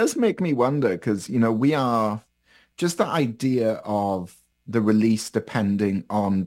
does make me wonder because, we are just the idea of the release depending on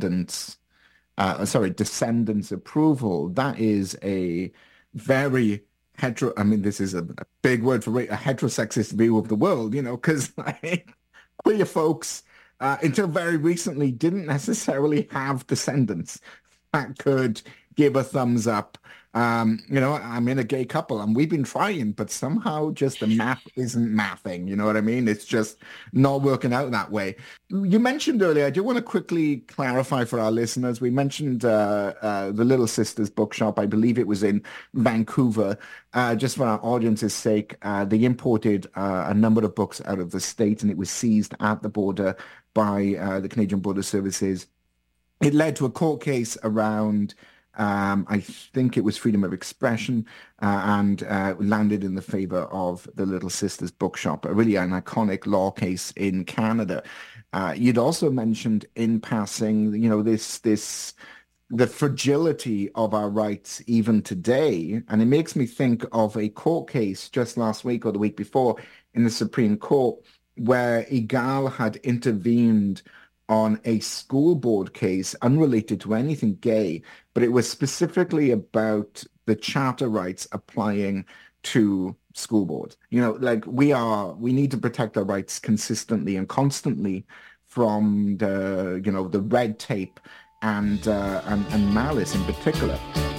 descendants' approval. That is a very I mean, this is a big word for a heterosexist view of the world, because queer folks, until very recently, didn't necessarily have descendants that could give a thumbs up. I'm in a gay couple and we've been trying, but somehow just the math isn't mathing. You know what I mean? It's just not working out that way. You mentioned earlier, I do want to quickly clarify for our listeners. We mentioned the Little Sisters Bookshop. I believe it was in Vancouver. Just for our audience's sake, they imported a number of books out of the state and it was seized at the border by the Canadian Border Services. It led to a court case around I think it was freedom of expression and landed in the favor of the Little Sisters Bookshop, really an iconic law case in Canada. You'd also mentioned in passing, the fragility of our rights even today. And it makes me think of a court case just last week or the week before in the Supreme Court where EGAL had intervened on a school board case unrelated to anything gay, but it was specifically about the charter rights applying to school boards. We need to protect our rights consistently and constantly from the red tape and malice in particular.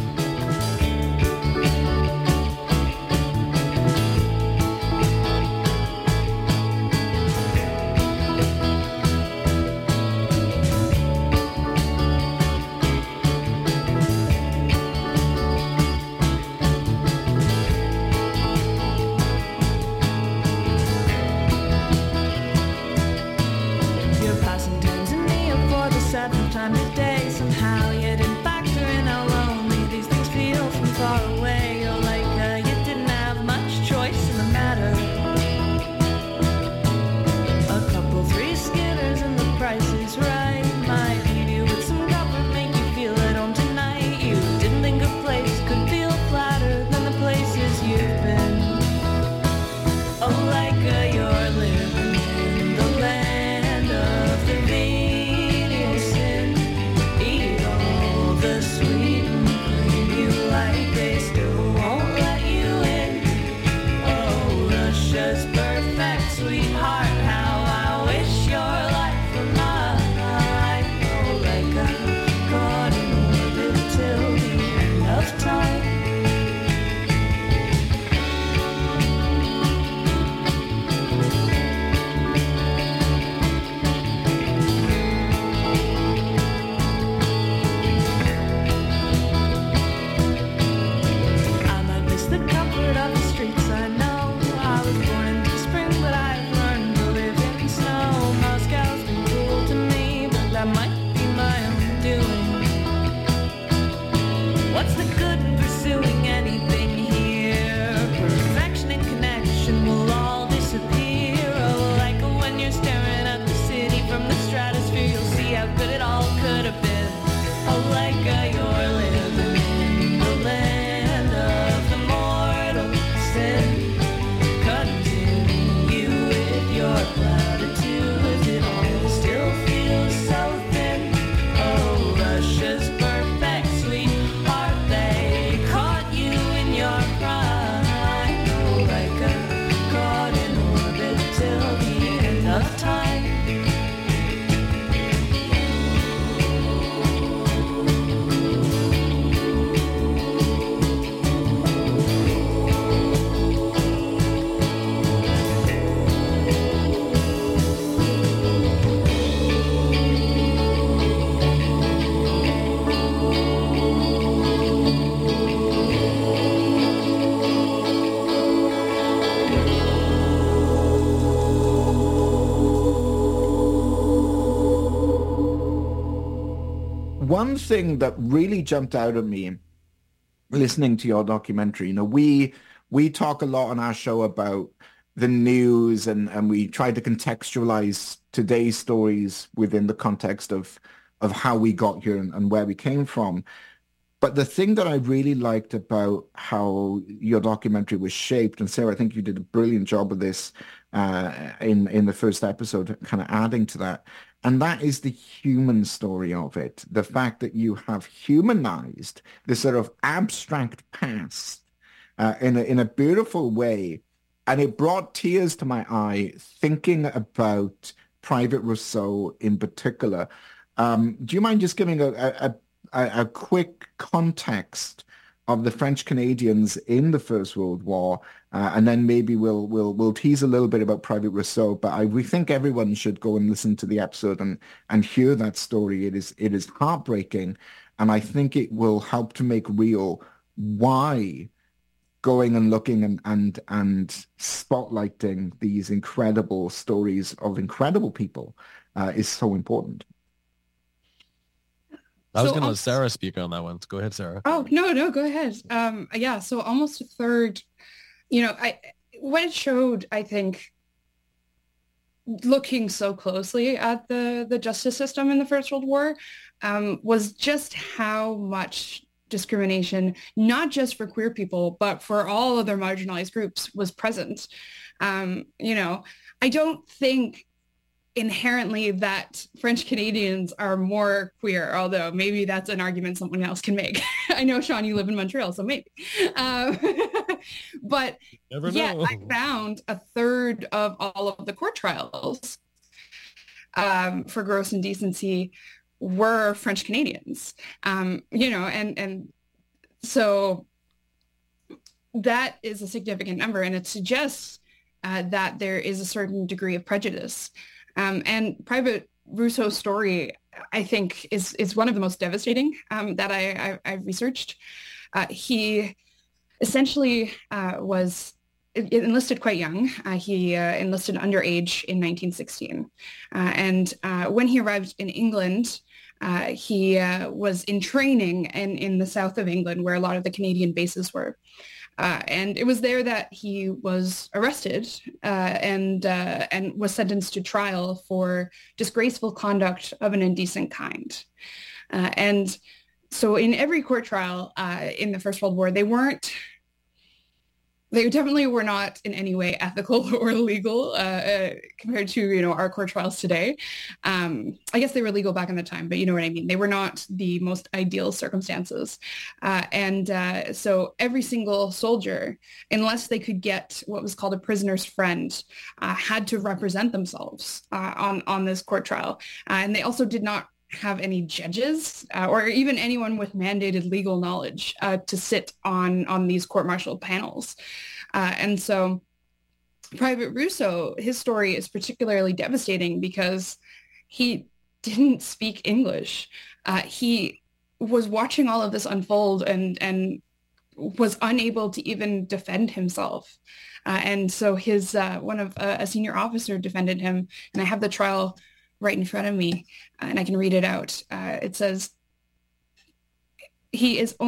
One thing that really jumped out at me listening to your documentary, we talk a lot on our show about the news and we try to contextualize today's stories within the context of how we got here and where we came from. But the thing that I really liked about how your documentary was shaped, and Sarah, I think you did a brilliant job of this in the first episode, kind of adding to that, and that is the human story of it. The fact that you have humanized this sort of abstract past in a beautiful way, and it brought tears to my eye thinking about Private Rousseau in particular. Do you mind just giving a quick context of the French Canadians in the First World War, and then maybe we'll tease a little bit about Private Rousseau. But we think everyone should go and listen to the episode and hear that story. It is heartbreaking, and I think it will help to make real why going and looking and spotlighting these incredible stories of incredible people is so important. I was going to let Sarah speak on that one. Go ahead, Sarah. Oh, no, go ahead. Yeah, so almost a third, what it showed, I think, looking so closely at the justice system in the First World War, was just how much discrimination, not just for queer people, but for all other marginalized groups was present. I don't think inherently that French Canadians are more queer, although maybe that's an argument someone else can make. I know, Sean, you live in Montreal, so maybe. But yeah, I found a third of all of the court trials for gross indecency were French Canadians, and so that is a significant number, and it suggests that there is a certain degree of prejudice. And Private Rousseau's story, I think, is one of the most devastating that I've researched. He essentially was enlisted quite young. He enlisted underage in 1916. And when he arrived in England, he was in training in the south of England, where a lot of the Canadian bases were. And it was there that he was arrested and was sentenced to trial for disgraceful conduct of an indecent kind. And so in every court trial in the First World War, they definitely were not in any way ethical or legal compared to, our court trials today. I guess they were legal back in the time, but you know what I mean? They were not the most ideal circumstances. So every single soldier, unless they could get what was called a prisoner's friend, had to represent themselves on this court trial. And they also did not have any judges or even anyone with mandated legal knowledge to sit on these court-martial panels. And so Private Rousseau, his story is particularly devastating because he didn't speak English. He was watching all of this unfold and was unable to even defend himself. And so his a senior officer defended him, and I have the trial right in front of me, and I can read it out. It says, he is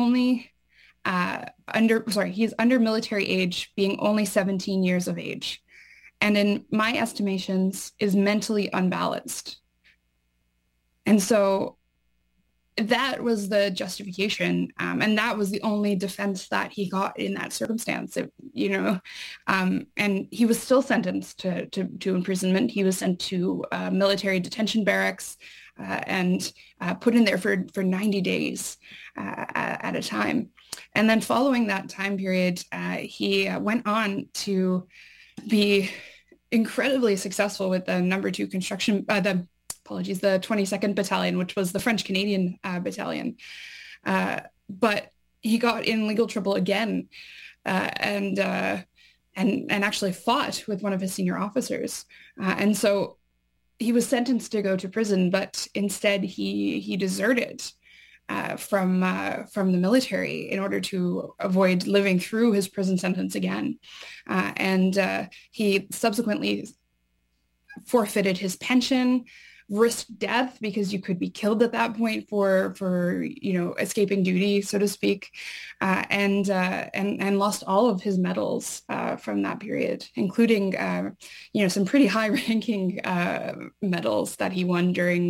under military age, being only 17 years of age, and in my estimations is mentally unbalanced. And so that was the justification, and that was the only defense that he got in that circumstance. And he was still sentenced to imprisonment. He was sent to military detention barracks and put in there for 90 days at a time. And then following that time period, he went on to be incredibly successful with the number 2 construction, the 22nd Battalion, which was the French Canadian battalion. But he got in legal trouble again and actually fought with one of his senior officers. And so he was sentenced to go to prison, but instead he deserted from the military in order to avoid living through his prison sentence again. And he subsequently forfeited his pension, risk death because you could be killed at that point for escaping duty, so to speak, and lost all of his medals from that period, including some pretty high-ranking medals that he won during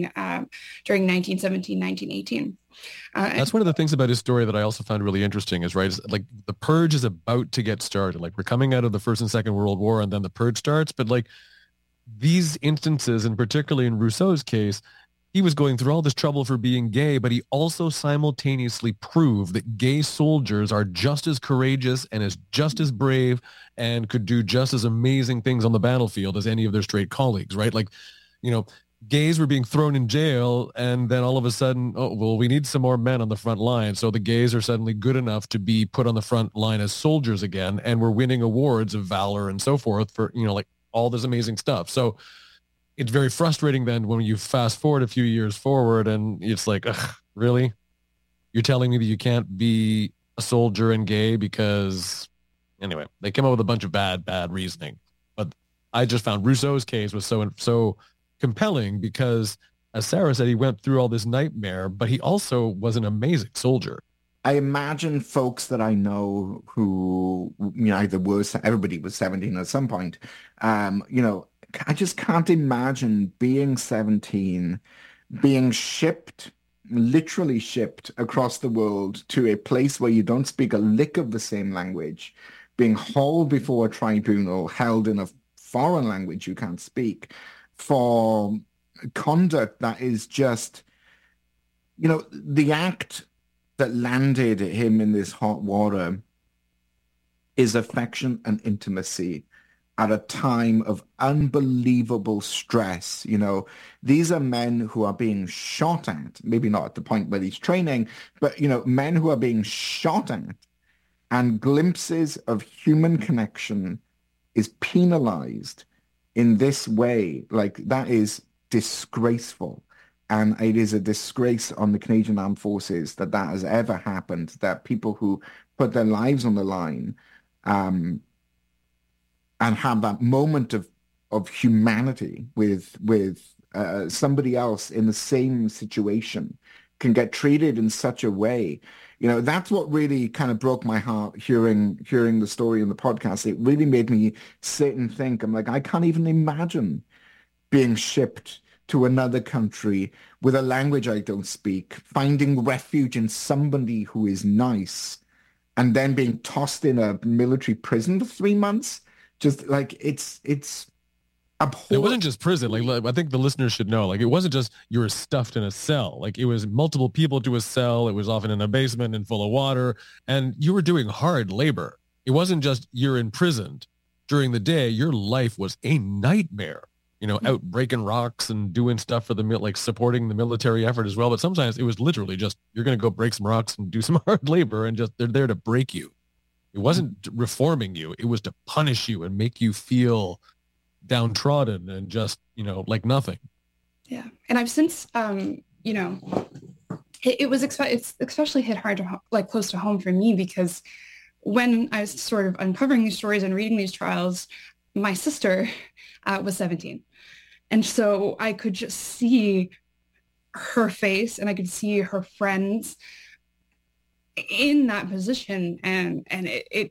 1917, 1918. That's one of the things about his story that I also found really interesting is, right, is like the purge is about to get started. Like we're coming out of the First and Second World War and then the purge starts. But like these instances, and particularly in Rousseau's case, he was going through all this trouble for being gay, but he also simultaneously proved that gay soldiers are just as courageous and just as brave and could do just as amazing things on the battlefield as any of their straight colleagues, right? Like, gays were being thrown in jail, and then all of a sudden, oh, well, we need some more men on the front line. So the gays are suddenly good enough to be put on the front line as soldiers again, and we're winning awards of valor and so forth for, like all this amazing stuff. So it's very frustrating then when you fast forward a few years forward and it's like, ugh, really? You're telling me that you can't be a soldier and gay because, anyway, they came up with a bunch of bad reasoning. But I just found Rousseau's case was so compelling because, as Sarah said, he went through all this nightmare, but he also was an amazing soldier. I imagine folks that I know who, either everybody was 17 at some point. I just can't imagine being 17, being literally shipped across the world to a place where you don't speak a lick of the same language, being hauled before a tribunal, held in a foreign language you can't speak, for conduct that is just, the act that landed him in this hot water is affection and intimacy at a time of unbelievable stress. These are men who are being shot at, maybe not at the point where he's training, but, men who are being shot at, and glimpses of human connection is penalized in this way. Like, that is disgraceful. And it is a disgrace on the Canadian Armed Forces that has ever happened, that people who put their lives on the line and have that moment of humanity with somebody else in the same situation can get treated in such a way. That's what really kind of broke my heart hearing the story in the podcast. It really made me sit and think. I'm like, I can't even imagine being shipped to another country with a language I don't speak, finding refuge in somebody who is nice, and then being tossed in a military prison for 3 months. Just like, it's abhorrent. It wasn't just prison. Like, I think the listeners should know, like, it wasn't just you were stuffed in a cell. Like, it was multiple people to a cell. It was often in a basement and full of water, and you were doing hard labor. It wasn't just you're imprisoned. During the day, your life was a nightmare. Out breaking rocks and doing stuff for like supporting the military effort as well. But sometimes it was literally just, you're going to go break some rocks and do some hard labor, and just, they're there to break you. It wasn't reforming you. It was to punish you and make you feel downtrodden and just, like nothing. Yeah. And I've since, it's especially hit hard to, like, close to home for me, because when I was sort of uncovering these stories and reading these trials, my sister was 17. And so I could just see her face, and I could see her friends in that position. And it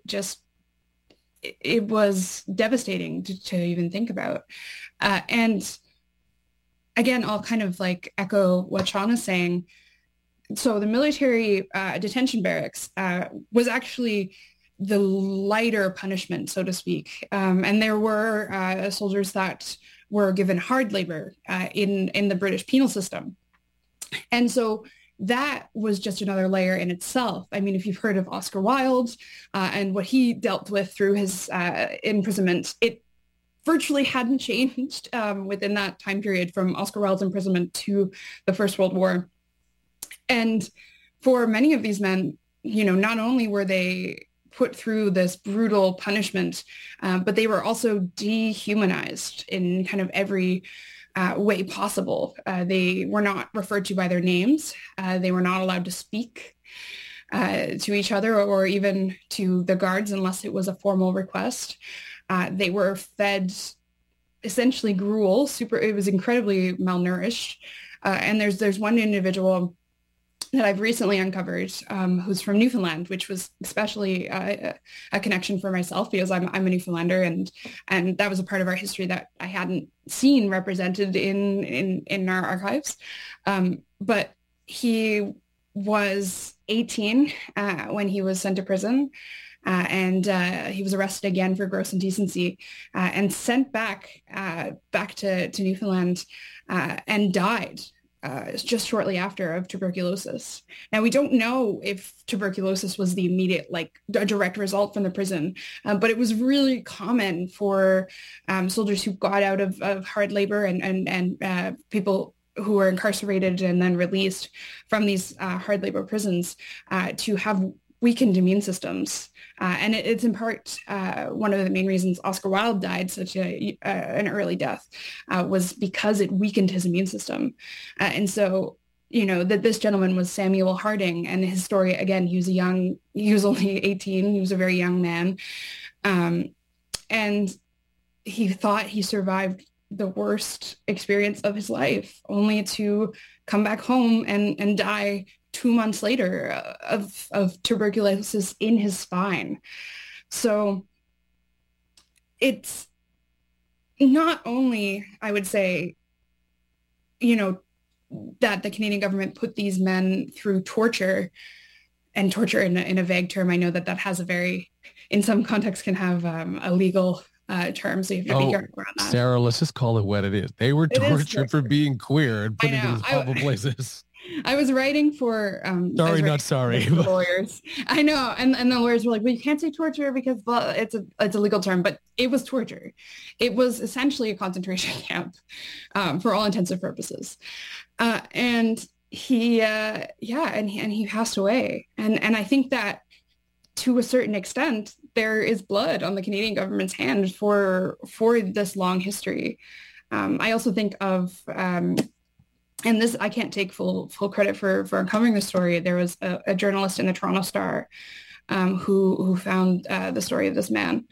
was devastating to even think about. And again, I'll kind of like echo what Sean is saying. So the military detention barracks was actually the lighter punishment, so to speak. And there were soldiers that were given hard labor in the British penal system. And so that was just another layer in itself. I mean, if you've heard of Oscar Wilde and what he dealt with through his imprisonment, it virtually hadn't changed within that time period from Oscar Wilde's imprisonment to the First World War. And for many of these men, not only were they put through this brutal punishment, but they were also dehumanized in kind of every way possible. They were not referred to by their names. They were not allowed to speak to each other or even to the guards unless it was a formal request. They were fed essentially gruel. It was incredibly malnourished. And there's one individual that I've recently uncovered, who's from Newfoundland, which was especially a connection for myself because I'm a Newfoundlander, and that was a part of our history that I hadn't seen represented in our archives. But he was 18 when he was sent to prison. And he was arrested again for gross indecency and sent back to Newfoundland and died just shortly after of tuberculosis. Now, we don't know if tuberculosis was the immediate, like a direct result from the prison, but it was really common for soldiers who got out of hard labor and people who were incarcerated and then released from these hard labor prisons to have weakened immune systems. And it's in part one of the main reasons Oscar Wilde died such an early death was because it weakened his immune system. And so, that this gentleman was Samuel Harding, and his story, again, he was only 18. He was a very young man. And he thought he survived the worst experience of his life, only to come back home and die 2 months later of tuberculosis in his spine. So it's not only, I would say, that the Canadian government put these men through torture, and torture in a vague term. I know that has in some contexts can have a legal term, so you have to be careful around that. Sarah, let's just call it what it is. They were tortured for being queer and put into these awful places. I was writing for sorry, not sorry. The lawyers. I know, and the lawyers were like, "Well, you can't say torture because it's a legal term," but it was torture. It was essentially a concentration camp for all intents and purposes. And he passed away. And I think that to a certain extent, there is blood on the Canadian government's hand for this long history. I also think of and this, I can't take full credit for uncovering the story. There was a journalist in the Toronto Star who found the story of this man.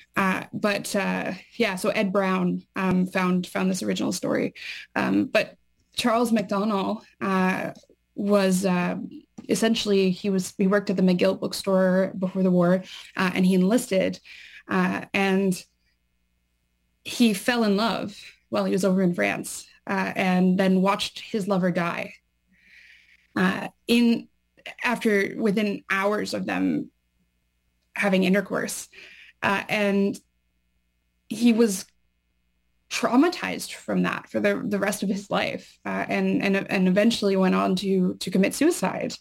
So Ed Brown found this original story. But Charles McDonnell was essentially, he worked at the McGill bookstore before the war, and he enlisted, and he fell in love while he was over in France. And then watched his lover die. Within hours of them having intercourse, and he was traumatized from that for the rest of his life, and eventually went on to commit suicide.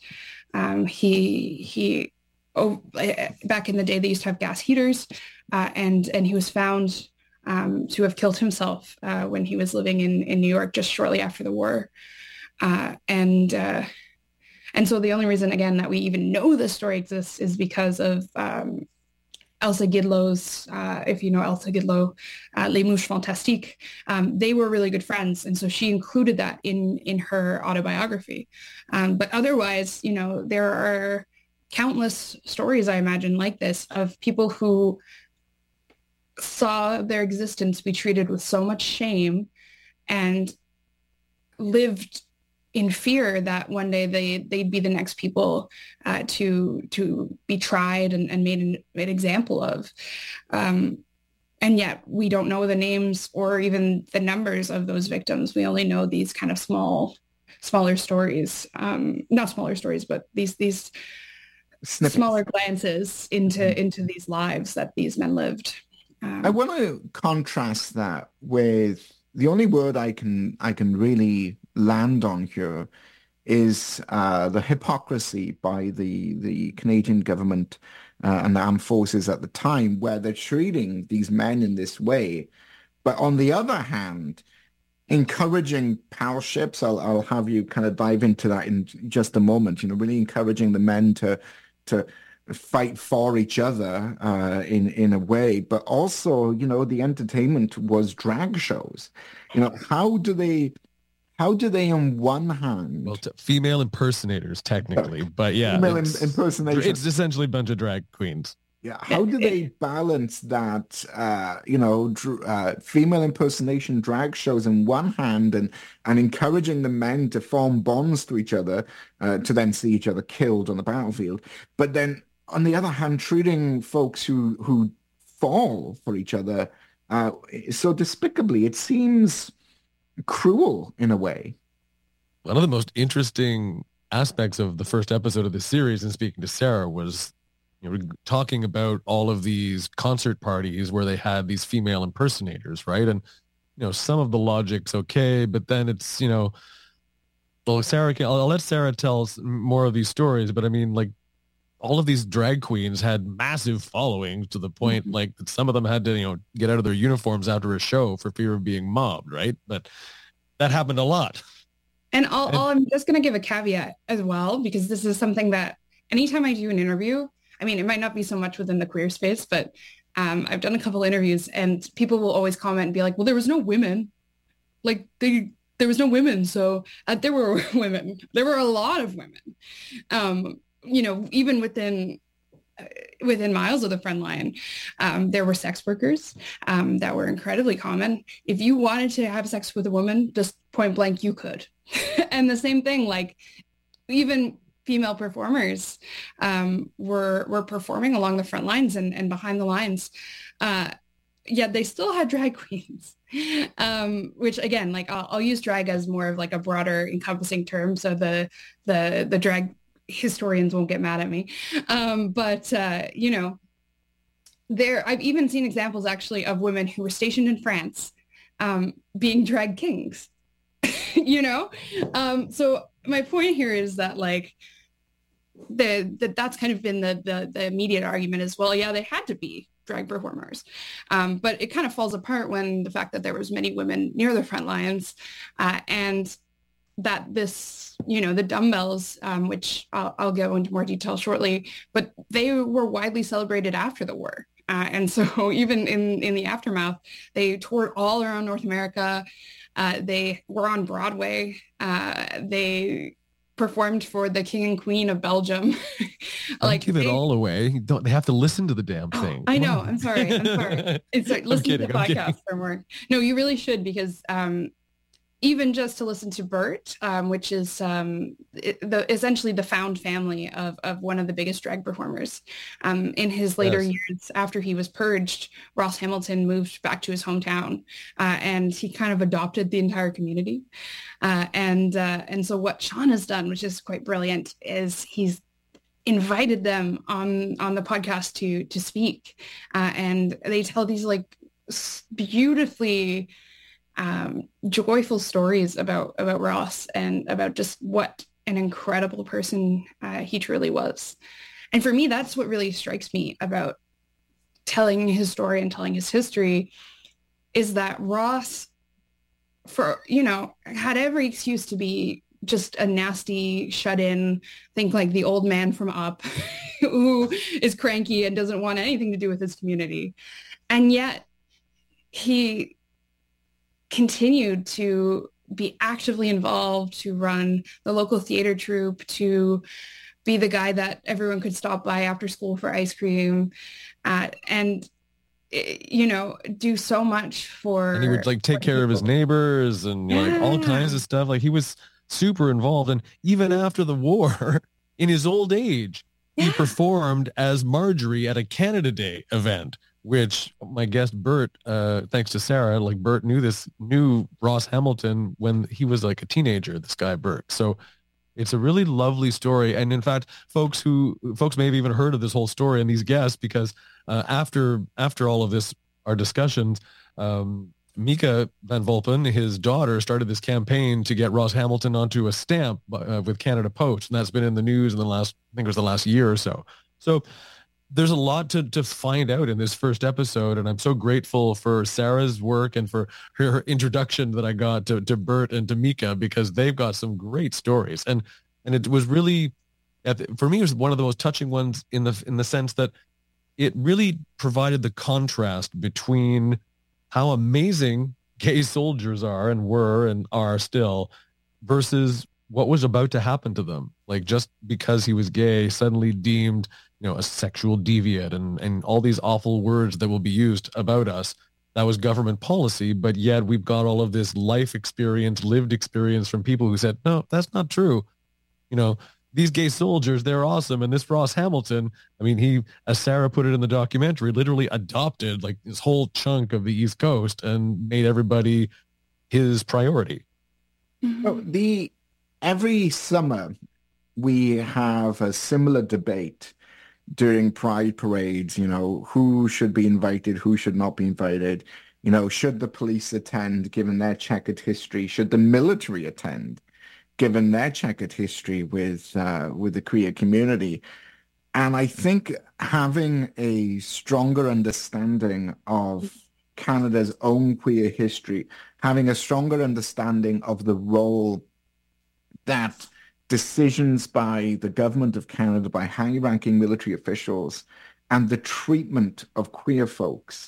He back in the day they used to have gas heaters, and he was found to have killed himself when he was living in New York just shortly after the war. And so the only reason, again, that we even know this story exists is because of Elsa Gidlow's, if you know Elsa Gidlow, Les Mouches Fantastiques. They were really good friends. And so she included that in her autobiography. But otherwise, there are countless stories, I imagine, like this, of people who saw their existence be treated with so much shame and lived in fear that one day they'd be the next people to be tried and made an example of. And yet we don't know the names or even the numbers of those victims. We only know these kind of smaller stories, not smaller stories, but these snippets. Smaller glances into these lives that these men lived. I want to contrast that with the only word I can really land on here is the hypocrisy by the Canadian government and the armed forces at the time, where they're treating these men in this way. But on the other hand, encouraging power ships, I'll have you kind of dive into that in just a moment, really encouraging the men to fight for each other in a way, but also, the entertainment was drag shows. How do they on one hand, well, female impersonators technically, but yeah, female impersonation, it's essentially a bunch of drag queens. Yeah, how do they balance that, female impersonation drag shows on one hand and encouraging the men to form bonds to each other, to then see each other killed on the battlefield, but then on the other hand, treating folks who fall for each other so despicably. It seems cruel in a way. One of the most interesting aspects of the first episode of the series, and speaking to Sarah, was talking about all of these concert parties where they had these female impersonators, right? And some of the logic's okay, but then it's well, Sarah, I'll let Sarah tell more of these stories, but I mean, like, all of these drag queens had massive followings to the point like that some of them had to get out of their uniforms after a show for fear of being mobbed, right? But that happened a lot. And I'm just going to give a caveat as well, because this is something that anytime I do an interview, I mean, it might not be so much within the queer space, but I've done a couple interviews and people will always comment and be like, well, there was no women. Like there was no women. So there were women. There were a lot of women. Even within miles of the front line, there were sex workers that were incredibly common. If you wanted to have sex with a woman, just point blank, you could. And the same thing, like even female performers were performing along the front lines and behind the lines. Yet they still had drag queens, which again, like I'll use drag as more of like a broader encompassing term. So the drag historians won't get mad at me. I've even seen examples actually of women who were stationed in France being drag kings, So my point here is that like that's kind of been the immediate argument as well. Yeah, they had to be drag performers. But it kind of falls apart when the fact that there was many women near the front lines and that this, the dumbbells, which I'll go into more detail shortly, but they were widely celebrated after the war. And so even in the aftermath, they toured all around North America. They were on Broadway. They performed for the King and Queen of Belgium. Like, give it all away. They have to listen to the damn thing. I know. I'm sorry. It's like, listen to the podcast for more. No, you really should, because even just to listen to Bert, which is essentially the found family of one of the biggest drag performers. In his later years, after he was purged, Ross Hamilton moved back to his hometown, and he kind of adopted the entire community. And so what Sean has done, which is quite brilliant, is he's invited them on the podcast to speak, and they tell these like beautifully joyful stories about Ross and about just what an incredible person he truly was. And for me, that's what really strikes me about telling his story and telling his history, is that Ross, had every excuse to be just a nasty shut-in, think like the old man from Up who is cranky and doesn't want anything to do with his community. And yet he continued to be actively involved, to run the local theater troupe, to be the guy that everyone could stop by after school for ice cream, and do so much for. And he would like take care of his neighbors and like all kinds of stuff. Like he was super involved, and even after the war, in his old age, he performed as Marjorie at a Canada Day event, which my guest Bert, thanks to Sarah, like Bert knew Ross Hamilton when he was like a teenager, this guy Bert. So it's a really lovely story. And in fact, folks may have even heard of this whole story and these guests, because after all of this, our discussions, Mika Van Volpen, his daughter, started this campaign to get Ross Hamilton onto a stamp with Canada Post. And that's been in the news in the last year or so. So there's a lot to find out in this first episode, and I'm so grateful for Sarah's work and for her introduction that I got to Bert and to Mika, because they've got some great stories. And it was really, for me, it was one of the most touching ones in the sense that it really provided the contrast between how amazing gay soldiers are and were and are still versus what was about to happen to them. Like, just because he was gay, suddenly deemed, a sexual deviant and all these awful words that will be used about us. That was government policy, but yet we've got all of this life experience, lived experience from people who said, no, that's not true. These gay soldiers, they're awesome. And this Ross Hamilton, I mean, he, as Sarah put it in the documentary, literally adopted like this whole chunk of the East Coast and made everybody his priority. Well, every summer we have a similar debate during Pride parades, who should be invited, who should not be invited. Should the police attend given their checkered history? Should the military attend given their checkered history with the queer community? And I think having a stronger understanding of Canada's own queer history, having a stronger understanding of the role that decisions by the government of Canada, by high-ranking military officials, and the treatment of queer folks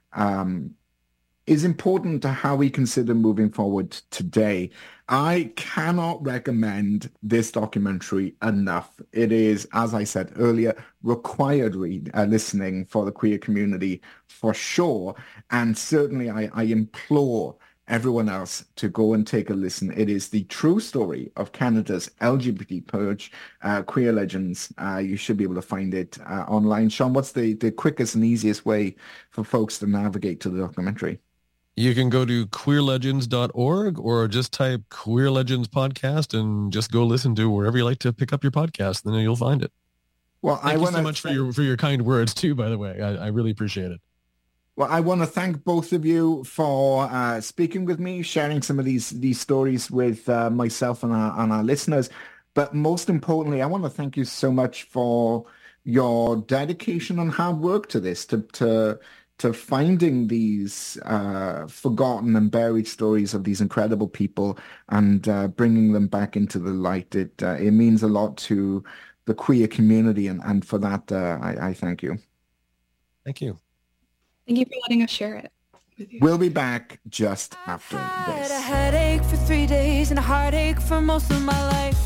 is important to how we consider moving forward today. I cannot recommend this documentary enough. It is, as I said earlier, required listening for the queer community for sure. And certainly I implore everyone else to go and take a listen. It is the true story of Canada's LGBT purge, Queer Legends. You should be able to find it online. Sean, what's the quickest and easiest way for folks to navigate to the documentary? You can go to queerlegends.org or just type Queer Legends Podcast and just go listen to wherever you like to pick up your podcast. Then you'll find it. Well, Thank you so much for your kind words too, by the way. I really appreciate it. Well, I want to thank both of you for speaking with me, sharing some of these stories with myself and our listeners. But most importantly, I want to thank you so much for your dedication and hard work to this, to finding these forgotten and buried stories of these incredible people and bringing them back into the light. It means a lot to the queer community, and for that, I thank you. Thank you. Thank you for letting us share it with you. We'll be back just after this. I had a headache for 3 days and a heartache for most of my life.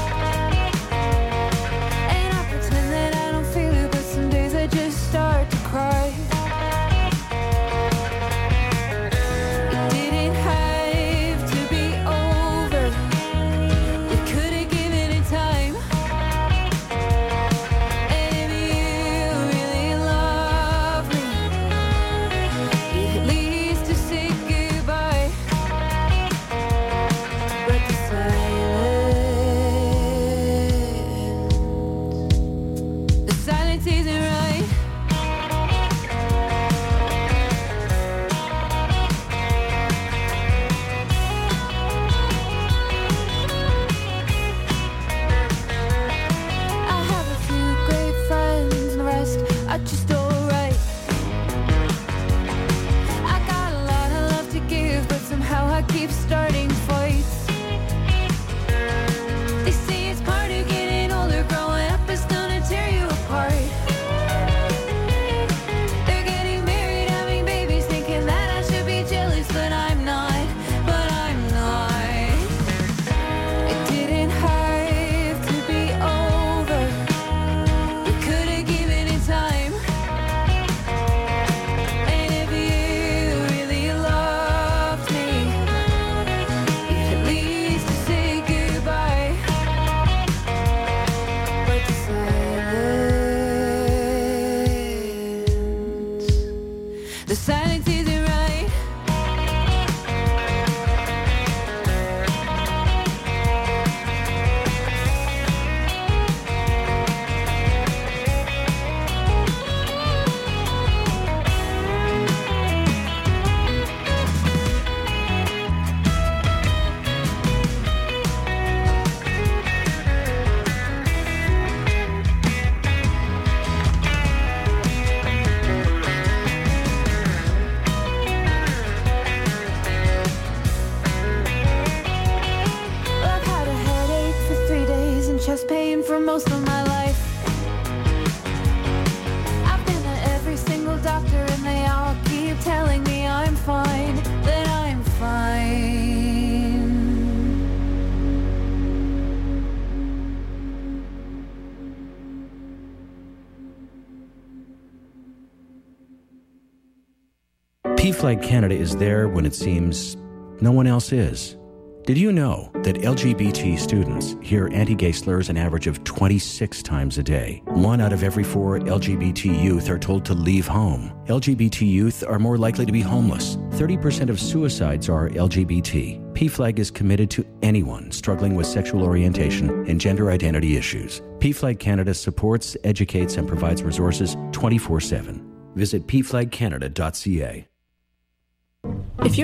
And I pretend that I don't feel it, but some days I just start to cry. It didn't have to be over. We could have given it time. And if you really love me, at least to say goodbye. But the silence PFLAG Canada is there when it seems no one else is. Did you know that LGBT students hear anti-gay slurs an average of 26 times a day? 1 out of every 4 LGBT youth are told to leave home. LGBT youth are more likely to be homeless. 30% of suicides are LGBT. PFLAG is committed to anyone struggling with sexual orientation and gender identity issues. PFLAG Canada supports, educates, and provides resources 24/7. Visit pflagcanada.ca. If you're